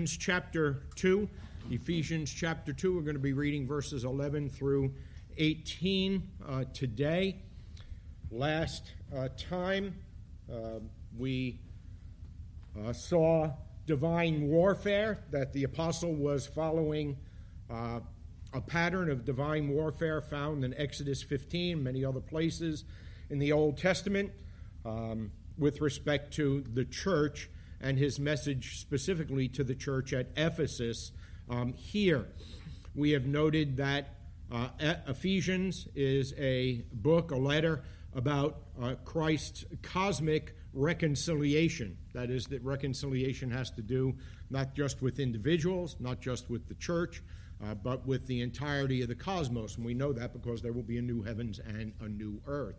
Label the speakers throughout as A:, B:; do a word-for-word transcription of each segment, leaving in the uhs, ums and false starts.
A: Ephesians chapter two. Ephesians chapter two, we're going to be reading verses eleven through eighteen uh, today. Last uh, time uh, we uh, saw divine warfare, that the apostle was following uh, a pattern of divine warfare found in Exodus fifteen, many other places in the Old Testament, um, with respect to the church and his message specifically to the church at Ephesus. Um, here, we have noted that uh, Ephesians is a book, a letter about uh, Christ's cosmic reconciliation. That is, that reconciliation has to do not just with individuals, not just with the church, uh, but with the entirety of the cosmos. And we know that because there will be a new heavens and a new earth.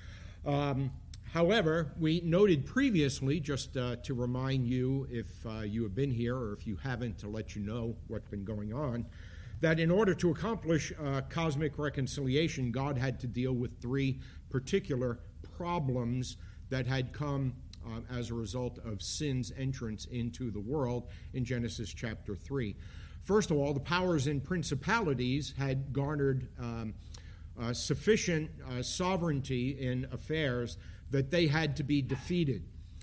A: Um, However, we noted previously, just uh, to remind you if uh, you have been here or if you haven't, to let you know what's been going on, that in order to accomplish uh, cosmic reconciliation, God had to deal with three particular problems that had come uh, as a result of sin's entrance into the world in Genesis chapter three. First of all, the powers and principalities had garnered um, uh, sufficient uh, sovereignty in affairs that they had to be defeated.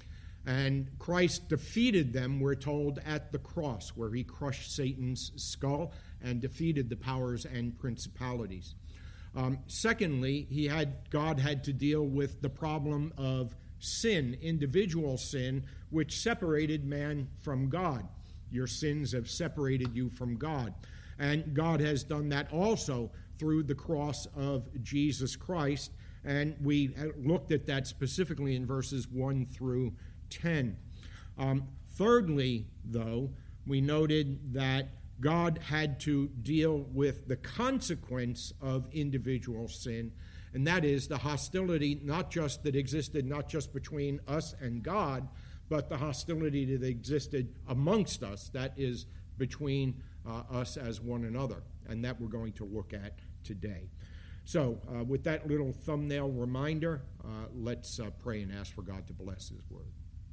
A: And Christ defeated them, we're told, at the cross, where he crushed Satan's skull and defeated the powers and principalities. Um, secondly, he had God had to deal with the problem of sin, individual sin, which separated man from God. Your sins have separated you from God. And God has done that also through the cross of Jesus Christ. And we looked at that specifically in verses one through ten. Um, thirdly, though, we noted that God had to deal with the consequence of individual sin, and that is the hostility not just that existed not just between us and God, but the hostility that existed amongst us, that is between uh, us as one another, and that we're going to look at today. So, uh, with that little thumbnail reminder, uh, let's uh, pray and ask for God to bless his word.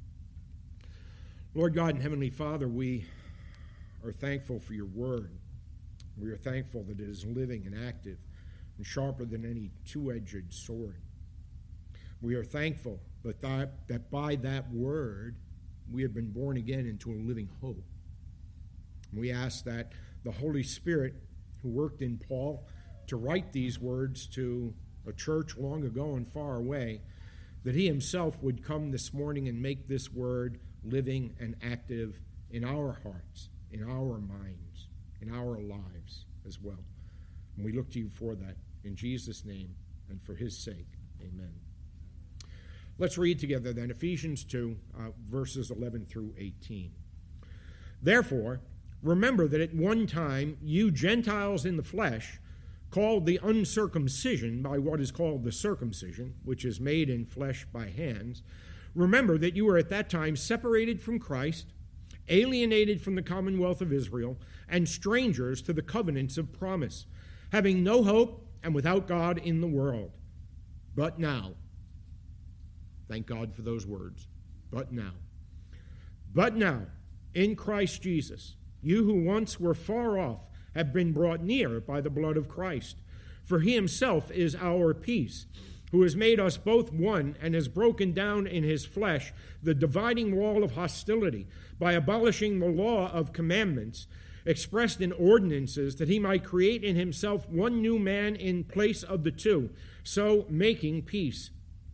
A: Lord God and Heavenly Father, we are thankful for your word. We are thankful that it is living and active and sharper than any two-edged sword. We are thankful that, that, that by that word we have been born again into a living hope. We ask that the Holy Spirit who worked in Paul to write these words to a church long ago and far away, that he himself would come this morning and make this word living and active in our hearts, in our minds, in our lives as well. And we look to you for that in Jesus' name and for his sake. Amen. Let's read together then Ephesians two, uh, verses eleven through eighteen. Therefore, remember that at one time you Gentiles in the flesh, called the uncircumcision by what is called the circumcision, which is made in flesh by hands, remember that you were at that time separated from Christ, alienated from the commonwealth of Israel, and strangers to the covenants of promise, having no hope and without God in the world. But now, thank God for those words, but now. But now, in Christ Jesus, you who once were far off have been brought near by the blood of Christ. For he himself is our peace, who has made us both one and has broken down in his flesh the dividing wall of hostility by abolishing the law of commandments expressed in ordinances, that he might create in himself one new man in place of the two, so making peace,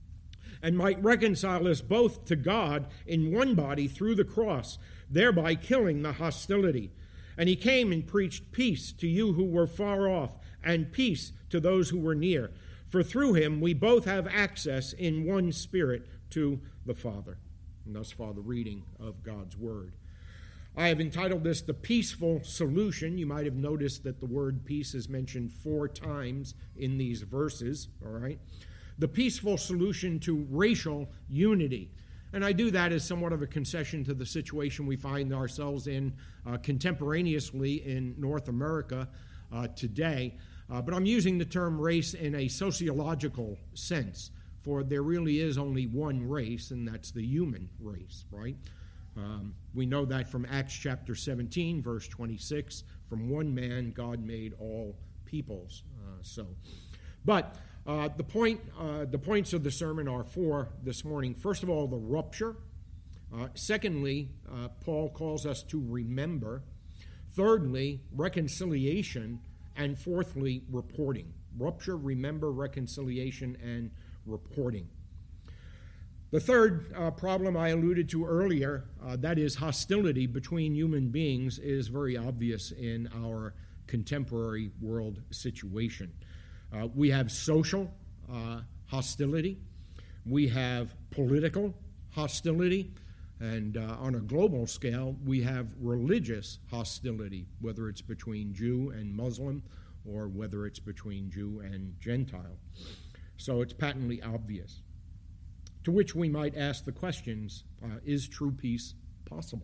A: and might reconcile us both to God in one body through the cross, thereby killing the hostility. And he came and preached peace to you who were far off, and peace to those who were near. For through him we both have access in one spirit to the Father. And thus far the reading of God's word. I have entitled this The Peaceful Solution. You might have noticed that the word peace is mentioned four times in these verses, all right? The peaceful solution to racial unity. And I do that as somewhat of a concession to the situation we find ourselves in uh, contemporaneously in North America uh, today. Uh, but I'm using the term race in a sociological sense, for there really is only one race, and that's the human race, right? Um, we know that from Acts chapter seventeen, verse twenty-six. From one man, God made all peoples. Uh, so, but uh, the point, uh, the points of the sermon are four this morning. First of all, the rupture. Uh, secondly, uh, Paul calls us to remember. Thirdly, reconciliation. And fourthly, reporting. Rupture, remember, reconciliation, and reporting. The third uh, problem I alluded to earlier, uh, that is hostility between human beings, is very obvious in our contemporary world situation. Uh, we have social uh, hostility. We have political hostility. And uh, on a global scale, we have religious hostility, whether it's between Jew and Muslim or whether it's between Jew and Gentile. So it's patently obvious. To which we might ask the questions, uh, is true peace possible?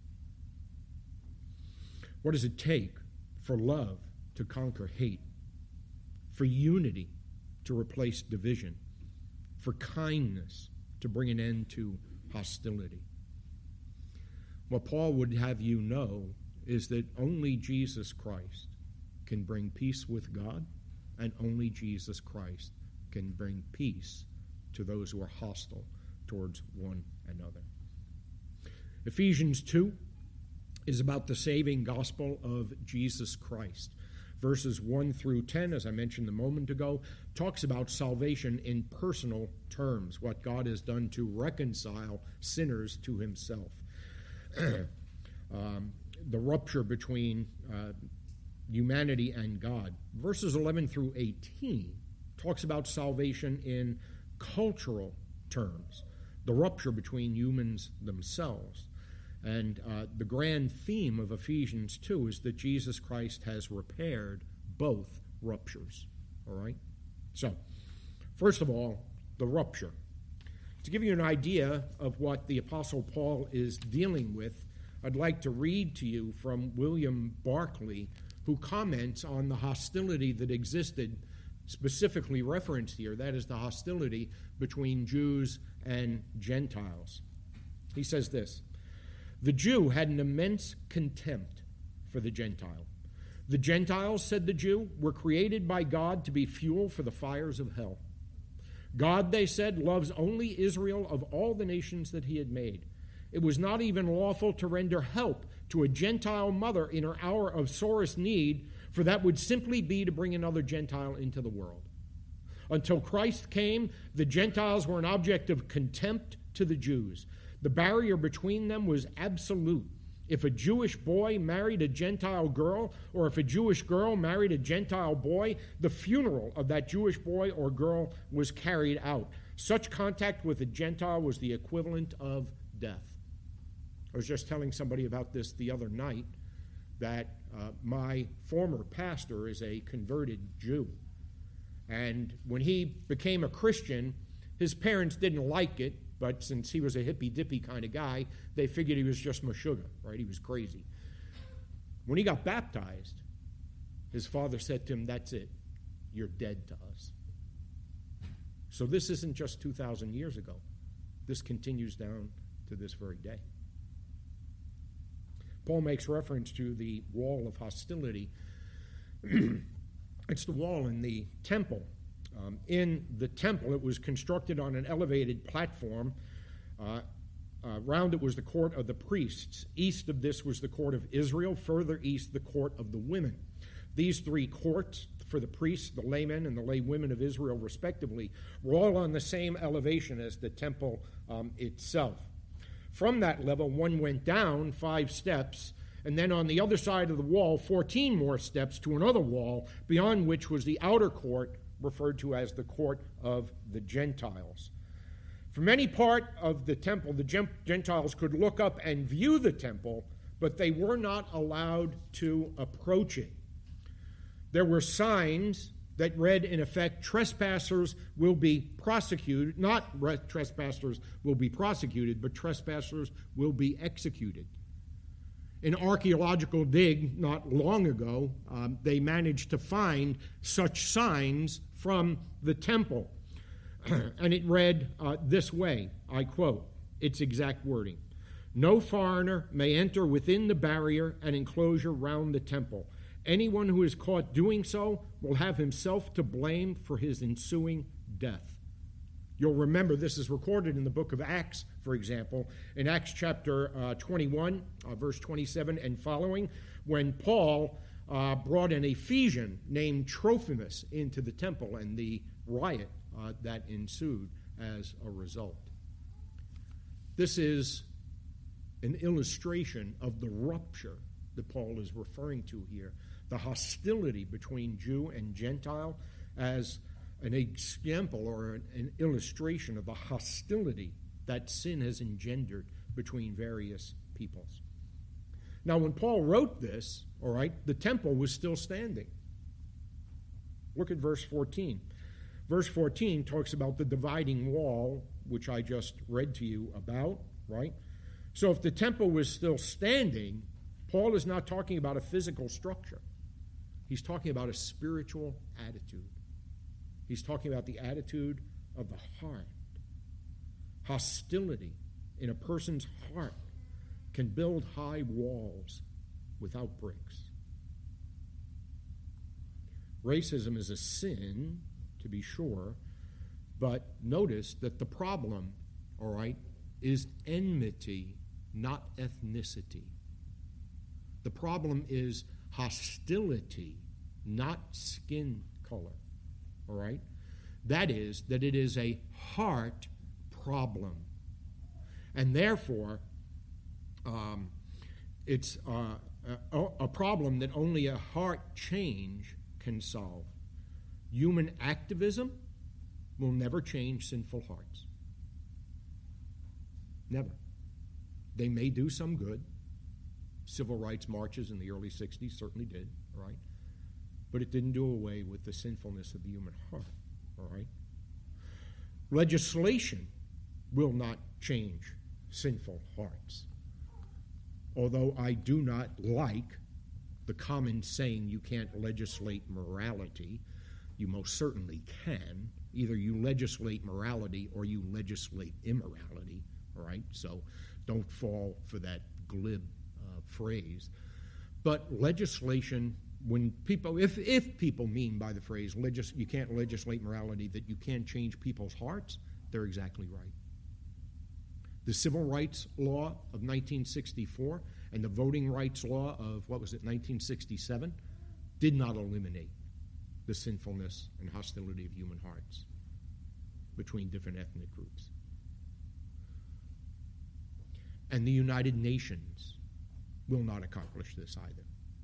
A: What does it take for love to conquer hate, for unity to replace division, for kindness to bring an end to hostility? What Paul would have you know is that only Jesus Christ can bring peace with God, and only Jesus Christ can bring peace to those who are hostile towards one another. Ephesians two is about the saving gospel of Jesus Christ. Verses one through ten, as I mentioned a moment ago, talks about salvation in personal terms, what God has done to reconcile sinners to himself. um, the rupture between uh, humanity and God. Verses eleven through eighteen talks about salvation in cultural terms, the rupture between humans themselves. And uh, the grand theme of Ephesians two is that Jesus Christ has repaired both ruptures. All right? So, first of all, the rupture. To give you an idea of what the Apostle Paul is dealing with, I'd like to read to you from William Barclay, who comments on the hostility that existed, specifically referenced here, that is the hostility between Jews and Gentiles. He says this: the Jew had an immense contempt for the Gentile. The Gentiles, said the Jew, were created by God to be fuel for the fires of hell. God, they said, loves only Israel of all the nations that he had made. It was not even lawful to render help to a Gentile mother in her hour of sorest need, for that would simply be to bring another Gentile into the world. Until Christ came, the Gentiles were an object of contempt to the Jews. The barrier between them was absolute. If a Jewish boy married a Gentile girl, or if a Jewish girl married a Gentile boy, the funeral of that Jewish boy or girl was carried out. Such contact with a Gentile was the equivalent of death. I was just telling somebody about this the other night, that uh, my former pastor is a converted Jew. And when he became a Christian, his parents didn't like it, but since he was a hippy-dippy kind of guy, they figured he was just Meshuggah, right? He was crazy. When he got baptized, his father said to him, that's it. You're dead to us. So this isn't just two thousand years ago. This continues down to this very day. Paul makes reference to the wall of hostility. It's the wall in the temple. Um, in the temple, it was constructed on an elevated platform. Uh, uh, round it was the court of the priests. East of this was the court of Israel. Further east, the court of the women. These three courts, for the priests, the laymen, and the laywomen of Israel, respectively, were all on the same elevation as the temple um, itself. From that level, one went down five steps, and then on the other side of the wall, fourteen more steps to another wall, beyond which was the outer court, referred to as the court of the Gentiles. From any part of the temple, the Gentiles could look up and view the temple, but they were not allowed to approach it. There were signs that read, in effect, trespassers will be prosecuted, not re- trespassers will be prosecuted, but trespassers will be executed. An archaeological dig not long ago, um, they managed to find such signs from the temple. And it read uh, this way, I quote, its exact wording: No foreigner may enter within the barrier and enclosure round the temple. Anyone who is caught doing so will have himself to blame for his ensuing death. You'll remember this is recorded in the book of Acts, for example, in Acts chapter uh, twenty-one, uh, verse twenty-seven and following, when Paul uh, brought an Ephesian named Trophimus into the temple and the riot uh, that ensued as a result. This is an illustration of the rupture that Paul is referring to here, the hostility between Jew and Gentile, as an example or an, an illustration of the hostility that sin has engendered between various peoples. Now, when Paul wrote this, all right, the temple was still standing. Look at verse fourteen. Verse fourteen talks about the dividing wall, which I just read to you about, right? So if the temple was still standing, Paul is not talking about a physical structure. He's talking about a spiritual attitude. He's talking about the attitude of the heart. Hostility in a person's heart can build high walls without bricks. Racism is a sin, to be sure, but notice that the problem, all right, is enmity, not ethnicity. The problem is hostility, not skin color, all right? That is, that it is a heart problem. And therefore, um, it's uh, a, a problem that only a heart change can solve. Human activism will never change sinful hearts. Never. They may do some good. Civil rights marches in the early sixties certainly did, all right? But it didn't do away with the sinfulness of the human heart, all right? Legislation will not change sinful hearts. Although I do not like the common saying you can't legislate morality, you most certainly can. Either you legislate morality or you legislate immorality, all right? So don't fall for that glib uh, phrase. But legislation, when people, if, if people mean by the phrase legis, you can't legislate morality that you can't change people's hearts, they're exactly right. The Civil Rights Law of nineteen sixty-four and the Voting Rights Law of, what was it, nineteen sixty-seven, did not eliminate the sinfulness and hostility of human hearts between different ethnic groups. And the United Nations will not accomplish this either.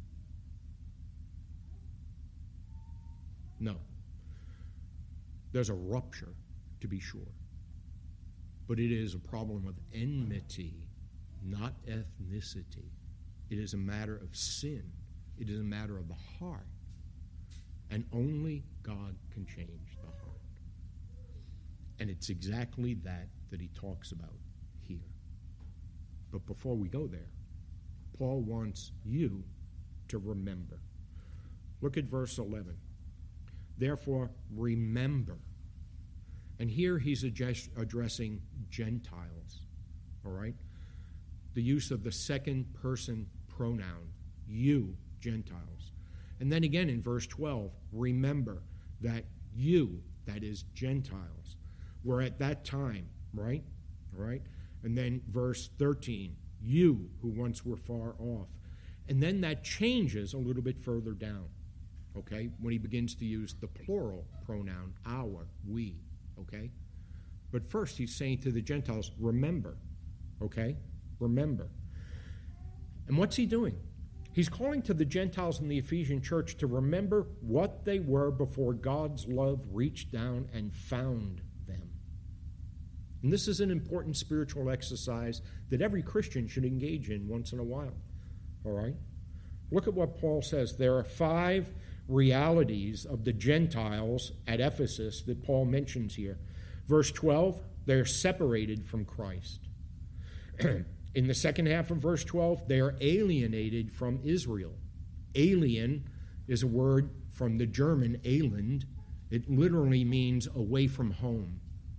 A: No. There's a rupture, to be sure. But it is a problem of enmity, not ethnicity. It is a matter of sin. It is a matter of the heart. And only God can change the heart. And it's exactly that that he talks about here. But before we go there, Paul wants you to remember. Look at verse eleven. Therefore, remember. And here he's addressing Gentiles, all right? The use of the second person pronoun, you, Gentiles. And then again in verse twelve, remember that you, that is Gentiles, were at that time, right? All right? And then verse thirteen, you who once were far off. And then that changes a little bit further down, okay, when he begins to use the plural pronoun, our, we, okay? But first he's saying to the Gentiles, remember, okay? Remember. And what's he doing? He's calling to the Gentiles in the Ephesian church to remember what they were before God's love reached down and found them. And this is an important spiritual exercise that every Christian should engage in once in a while. All right? Look at what Paul says. There are five realities of the Gentiles at Ephesus that Paul mentions here. Verse twelve, they're separated from Christ. In the second half of verse twelve, they are alienated from Israel. Alien is a word from the German Elend. It literally means away from home.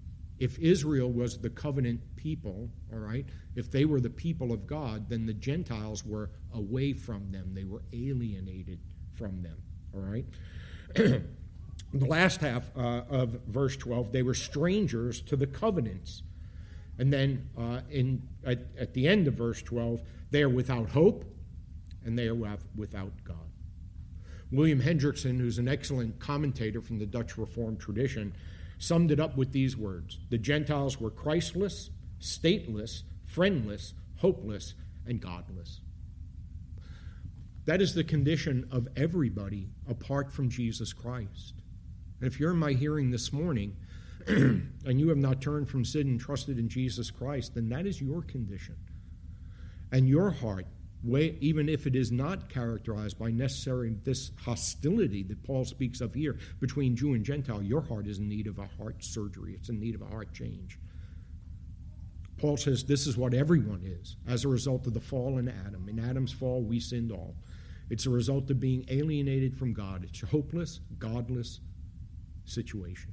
A: If Israel was the covenant people, all right, if they were the people of God, then the Gentiles were away from them. They were alienated from them, all right? The last half uh, of verse twelve, they were strangers to the covenants. And then uh, in at, at the end of verse twelve, they are without hope and they are without God. William Hendrickson, who's an excellent commentator from the Dutch Reformed tradition, summed it up with these words: the Gentiles were Christless, stateless, friendless, hopeless, and godless. That is the condition of everybody apart from Jesus Christ. And if you're in my hearing this morning and you have not turned from sin and trusted in Jesus Christ, then that is your condition. And your heart, even if it is not characterized by necessarily this hostility that Paul speaks of here between Jew and Gentile, your heart is in need of a heart surgery. It's in need of a heart change. Paul says this is what everyone is as a result of the fall in Adam. In Adam's fall, we sinned all. It's a result of being alienated from God. It's a hopeless, godless situation.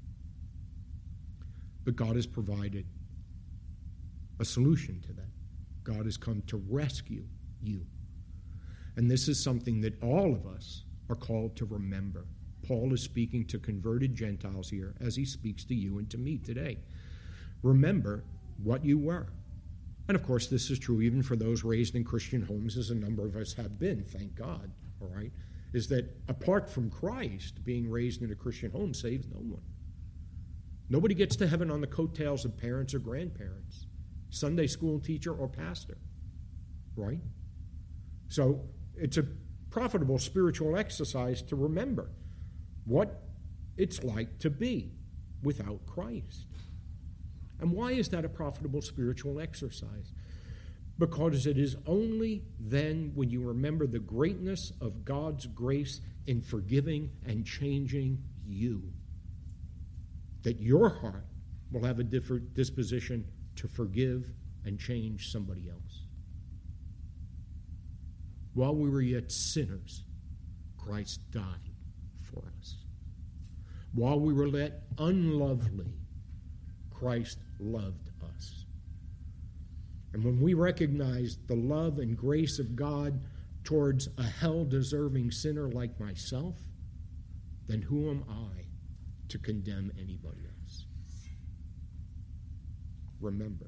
A: But God has provided a solution to that. God has come to rescue you. And this is something that all of us are called to remember. Paul is speaking to converted Gentiles here as he speaks to you and to me today. Remember what you were. And of course, this is true even for those raised in Christian homes, as a number of us have been, thank God, all right, is that apart from Christ, being raised in a Christian home saves no one. Nobody gets to heaven on the coattails of parents or grandparents, Sunday school teacher or pastor, right? So it's a profitable spiritual exercise to remember what it's like to be without Christ. And why is that a profitable spiritual exercise? Because it is only then when you remember the greatness of God's grace in forgiving and changing you that your heart will have a different disposition to forgive and change somebody else. While we were yet sinners, Christ died for us. While we were yet unlovely, Christ loved us. And when we recognize the love and grace of God towards a hell-deserving sinner like myself, then who am I to condemn anybody else? Remember.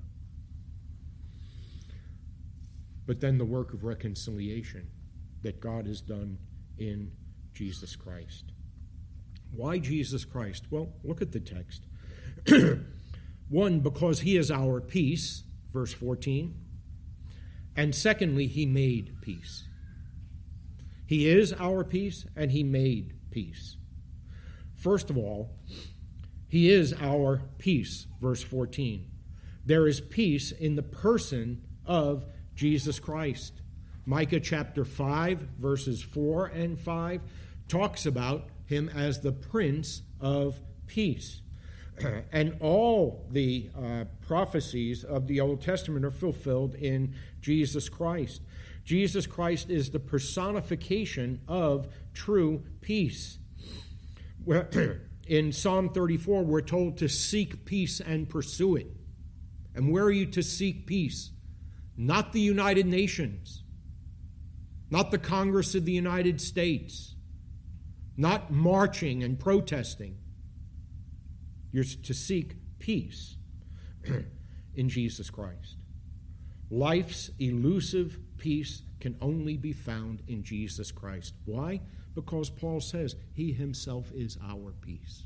A: But then the work of reconciliation that God has done in Jesus Christ. Why Jesus Christ? Well, look at the text. One, because he is our peace, verse fourteen. And secondly, he made peace. He is our peace, and he made peace. First of all, he is our peace, verse fourteen. There is peace in the person of Jesus Christ. Micah chapter five, verses four and five, talks about him as the Prince of Peace. And all the uh, prophecies of the Old Testament are fulfilled in Jesus Christ. Jesus Christ is the personification of true peace. In Psalm thirty-four, we're told to seek peace and pursue it. And where are you to seek peace? Not the United Nations, not the Congress of the United States, not marching and protesting. You're to seek peace in Jesus Christ. Life's elusive peace can only be found in Jesus Christ. Why? Because Paul says he himself is our peace.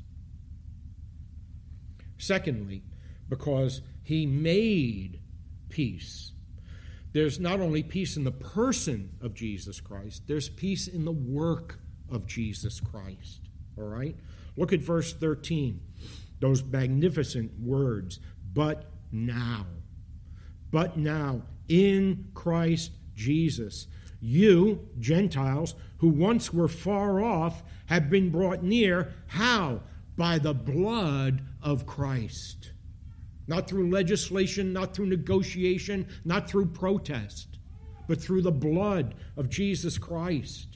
A: Secondly, because he made peace. There's not only peace in the person of Jesus Christ, there's peace in the work of Jesus Christ. All right? Look at verse thirteen. Those magnificent words, but now. But now, in Christ Jesus, you, Gentiles, who once were far off, have been brought near. How? By the blood of Christ. Not through legislation, not through negotiation, not through protest, but through the blood of Jesus Christ.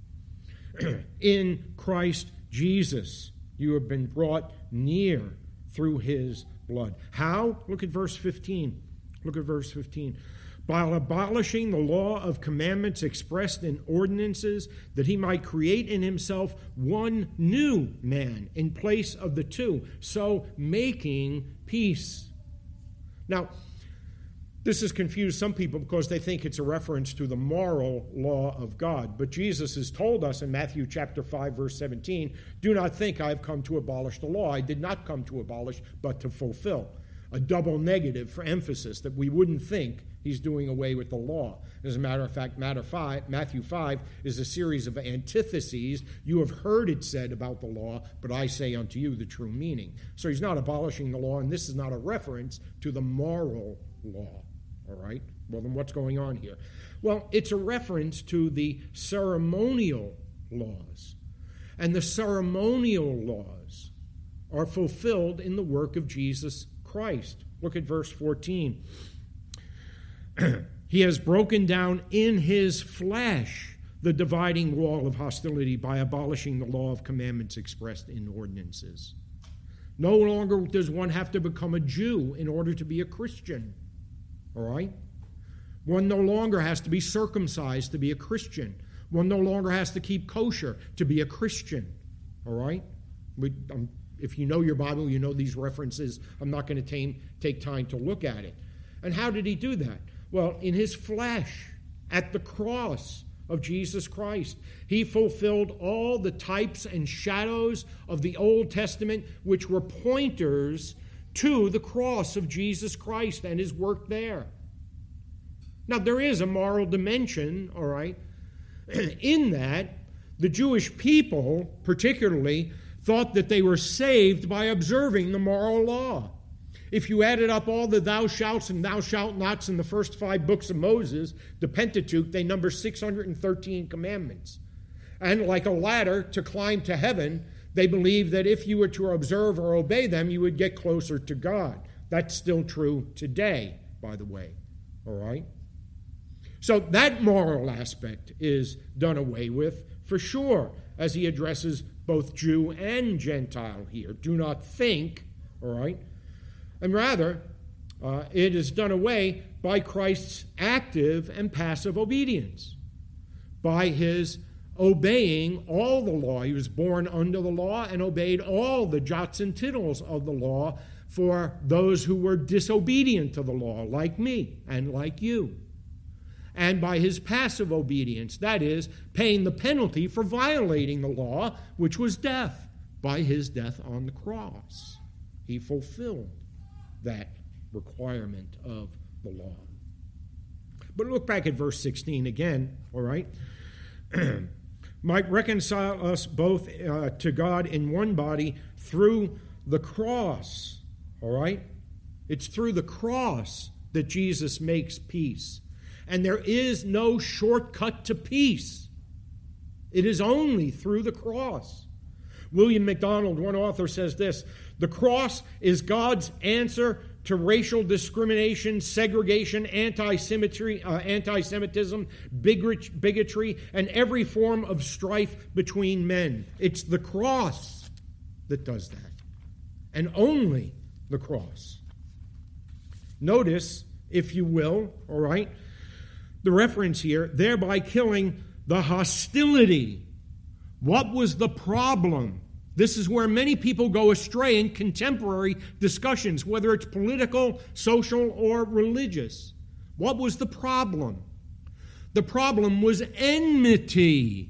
A: In Christ Jesus, you have been brought near through his blood. How? Look at verse fifteen. Look at verse fifteen. By abolishing the law of commandments expressed in ordinances, that he might create in himself one new man in place of the two, so making peace. Now, this has confused some people because they think it's a reference to the moral law of God. But Jesus has told us in Matthew chapter five, verse seventeen, do not think I have come to abolish the law. I did not come to abolish, but to fulfill. A double negative for emphasis, that we wouldn't think he's doing away with the law. As a matter of fact, Matthew five is a series of antitheses. You have heard it said about the law, but I say unto you the true meaning. So he's not abolishing the law, and this is not a reference to the moral law. All right? Well, then what's going on here? Well, it's a reference to the ceremonial laws. And the ceremonial laws are fulfilled in the work of Jesus Christ. Look at verse fourteen. He has broken down in his flesh the dividing wall of hostility by abolishing the law of commandments expressed in ordinances. No longer does one have to become a Jew in order to be a Christian. All right? One no longer has to be circumcised to be a Christian. One no longer has to keep kosher to be a Christian. All right? We, um, if you know your Bible, you know these references. I'm not going to take time to look at it. And how did he do that? Well, in his flesh, at the cross of Jesus Christ. He fulfilled all the types and shadows of the Old Testament, which were pointers to the cross of Jesus Christ and his work there. Now, there is a moral dimension, all right, in that the Jewish people, particularly, thought that they were saved by observing the moral law. If you added up all the thou shalts and thou shalt nots in the first five books of Moses, the Pentateuch, they number six hundred thirteen commandments. And like a ladder to climb to heaven, they believed that if you were to observe or obey them, you would get closer to God. That's still true today, by the way. All right? So that moral aspect is done away with for sure, as he addresses both Jew and Gentile here. Do not think, all right? And rather, uh, it is done away by Christ's active and passive obedience, by his obeying all the law. He was born under the law and obeyed all the jots and tittles of the law for those who were disobedient to the law, like me and like you. And by his passive obedience, that is, paying the penalty for violating the law, which was death, by his death on the cross. He fulfilled that requirement of the law. But look back at verse sixteen again, all right? Might reconcile us both uh, to God in one body through the cross, all right? It's through the cross that Jesus makes peace. And there is no shortcut to peace. It is only through the cross. William MacDonald, one author, says this: the cross is God's answer to racial discrimination, segregation, anti-symmetry, uh, anti-Semitism, bigotry, bigotry, and every form of strife between men. It's the cross that does that, and only the cross. Notice, if you will, all right, the reference here, thereby killing the hostility. What was the problem? This is where many people go astray in contemporary discussions, whether it's political, social, or religious. What was the problem? The problem was enmity,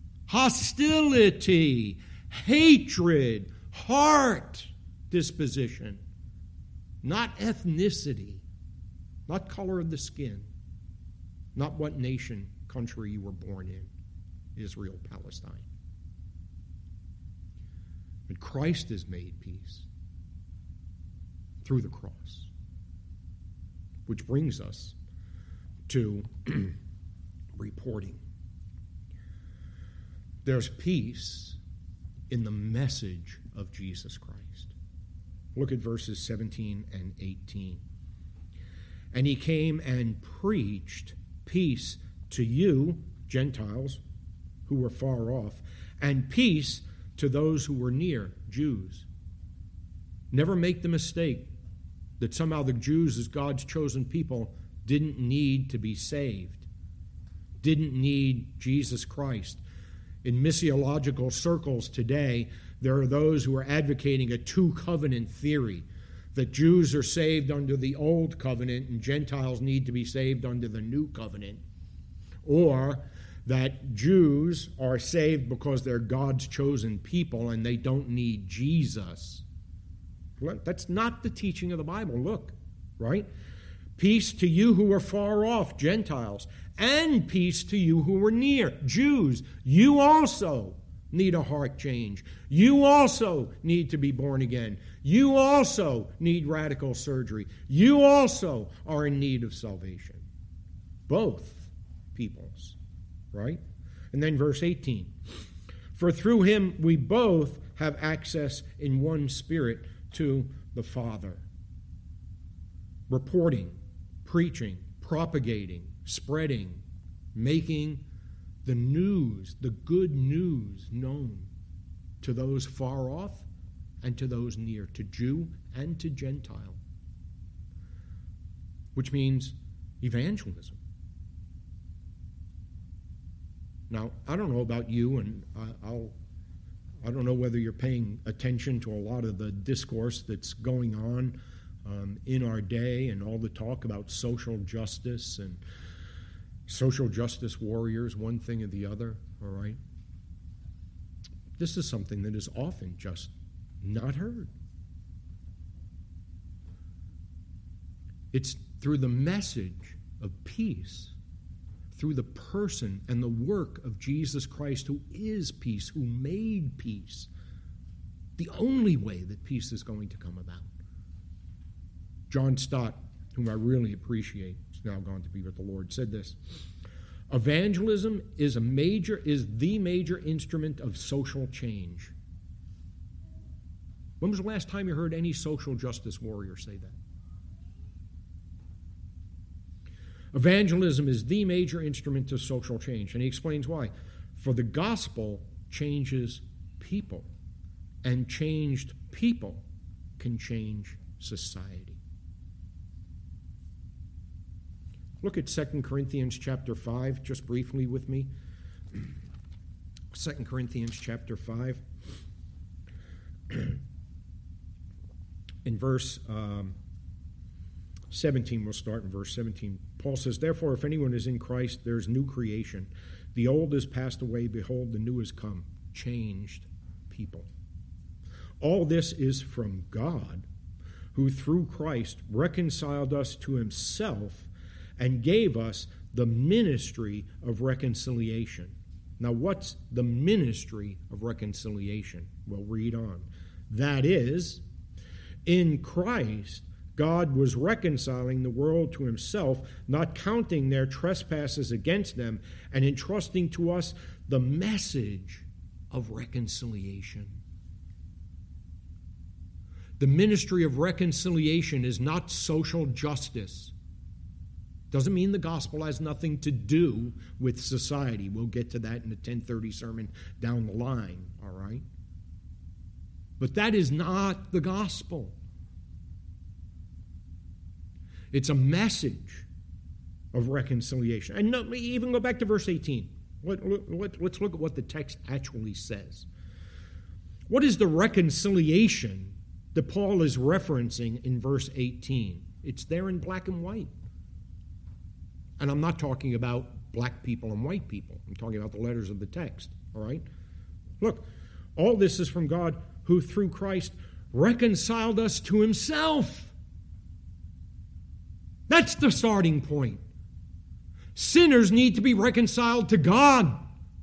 A: hostility, hatred, heart disposition, not ethnicity, not color of the skin, not what nation, country you were born in, Israel, Palestine. But Christ has made peace through the cross. Which brings us to reporting. There's peace in the message of Jesus Christ. Look at verses seventeen and eighteen. And he came and preached peace to you, Gentiles, who were far off, and peace to those who were near, Jews. Never make the mistake that somehow the Jews, as God's chosen people, didn't need to be saved, didn't need Jesus Christ. In missiological circles today, there are those who are advocating a two-covenant theory, that Jews are saved under the old covenant and Gentiles need to be saved under the new covenant, or that Jews are saved because they're God's chosen people and they don't need Jesus. That's not the teaching of the Bible. Look, right? Peace to you who are far off, Gentiles, and peace to you who are near, Jews. You also need a heart change. You also need to be born again. You also need radical surgery. You also are in need of salvation. Both peoples, right? And then verse eighteen. For through him we both have access in one spirit to the Father. Reporting, preaching, propagating, spreading, making the news, the good news known to those far off and to those near, to Jew and to Gentile, which means evangelism. Now, I don't know about you, and I, I'll, I don't know whether you're paying attention to a lot of the discourse that's going on um, in our day and all the talk about social justice and social justice warriors, one thing or the other, all right? This is something that is often just not heard. It's through the message of peace, through the person and the work of Jesus Christ, who is peace, who made peace, the only way that peace is going to come about. John Stott, whom I really appreciate, is now gone to be with the Lord, said this: evangelism is a major, is the major instrument of social change. When was the last time you heard any social justice warrior say that? Evangelism is the major instrument of social change, and he explains why. For the gospel changes people, and changed people can change society. Look at Second Corinthians chapter five, just briefly with me. Second Corinthians chapter five. In verse um, seventeen, we'll start in verse seventeen. Paul says, therefore, if anyone is in Christ, there is new creation. The old is passed away, behold, the new is come. Changed people. All this is from God, who through Christ reconciled us to himself and gave us the ministry of reconciliation. Now, what's the ministry of reconciliation? We'll read on. That is, in Christ, God was reconciling the world to himself, not counting their trespasses against them, and entrusting to us the message of reconciliation. The ministry of reconciliation is not social justice. Doesn't mean the gospel has nothing to do with society. We'll get to that in the ten thirty sermon down the line, all right? But that is not the gospel. It's a message of reconciliation. And no, even go back to verse eighteen. Let, let, let's look at what the text actually says. What is the reconciliation that Paul is referencing in verse eighteen? It's there in black and white. And I'm not talking about black people and white people. I'm talking about the letters of the text, all right? Look, all this is from God, who through Christ reconciled us to himself. That's the starting point. Sinners need to be reconciled to God.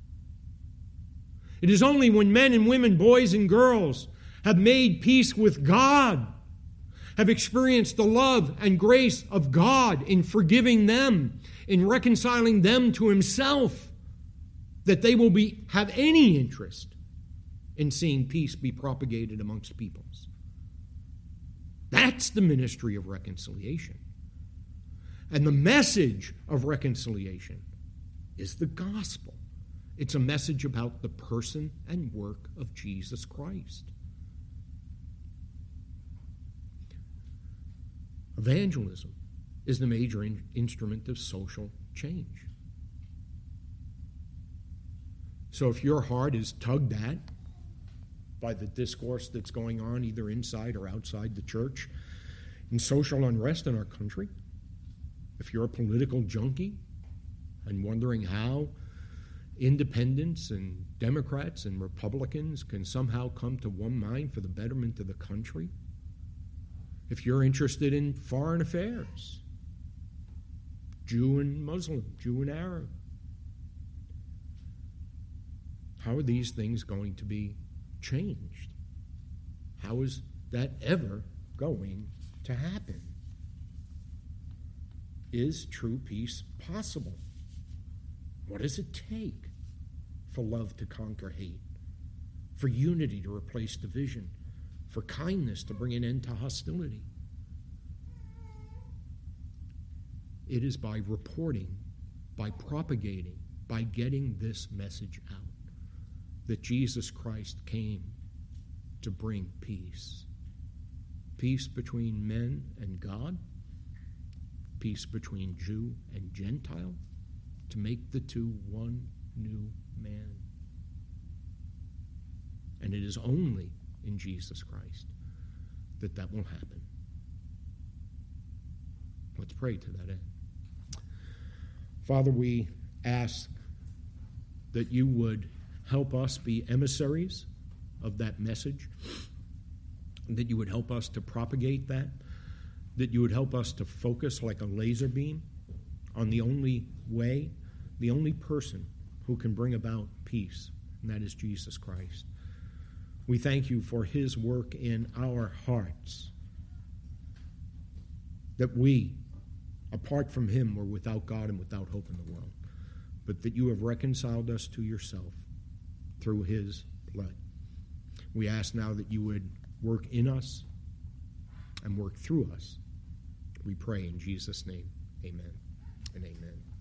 A: It is only when men and women, boys and girls, have made peace with God, have experienced the love and grace of God in forgiving them, in reconciling them to himself, that they will be have any interest in seeing peace be propagated amongst peoples. That's the ministry of reconciliation. And the message of reconciliation is the gospel. It's a message about the person and work of Jesus Christ. Evangelism is the major in- instrument of social change. So if your heart is tugged at by the discourse that's going on either inside or outside the church in social unrest in our country, if you're a political junkie and wondering how independents and Democrats and Republicans can somehow come to one mind for the betterment of the country, if you're interested in foreign affairs, Jew and Muslim, Jew and Arab, how are these things going to be changed? How is that ever going to happen? Is true peace possible? What does it take for love to conquer hate, for unity to replace division, for kindness to bring an end to hostility? It is by reporting, by propagating, by getting this message out that Jesus Christ came to bring peace. Peace between men and God, peace between Jew and Gentile, to make the two one new man. And it is only in Jesus Christ that that will happen. Let's pray to that end. Father, we ask that you would help us be emissaries of that message, that you would help us to propagate that, that you would help us to focus like a laser beam on the only way, the only person who can bring about peace, and that is Jesus Christ. We thank you for his work in our hearts, that we, apart from him, were without God and without hope in the world, but that you have reconciled us to yourself through his blood. We ask now that you would work in us and work through us. We pray in Jesus' name, amen and amen.